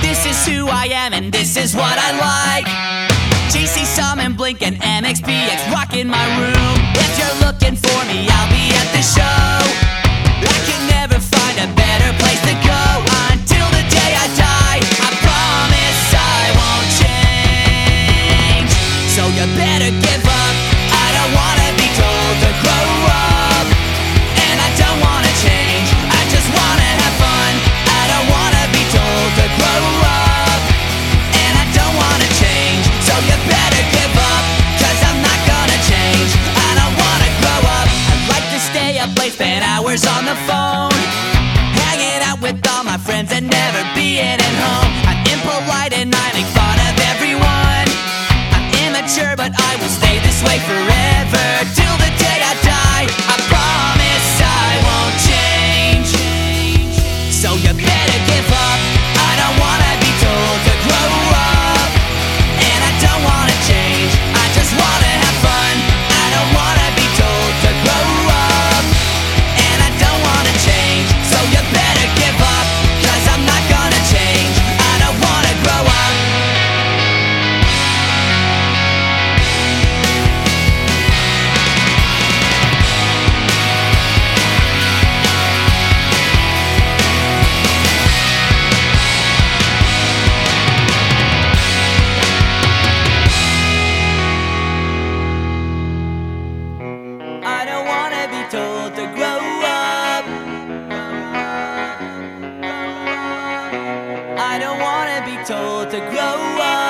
This is who I am and this is what I like. JC Summon, Blink, and MXPX rocking my room. If you're looking for me, I'll be at the show. I can never find a better place to go until the day I die. I promise I won't change. So you better give up. I don't wanna be told to grow up, and I don't wanna change. I just wanna have fun. I don't wanna be told to grow up, and I don't wanna change. So you better give up, 'cause I'm not gonna change. I don't wanna grow up. I like to stay up late, spend hours on the phone, hanging out with all my friends and never being at home. I'm impolite and I make fun of everyone. I'm immature, but I will stay this way forever till the day I die. I promise I won't change. So you better give up. I don't wanna be told to grow up, and I don't wanna change. I just wanna have fun. I don't wanna be told to grow up, and I don't wanna change. So you better give up, 'cause I'm not gonna change. I don't wanna grow up. I don't wanna be told to grow up. I don't wanna be told to grow up.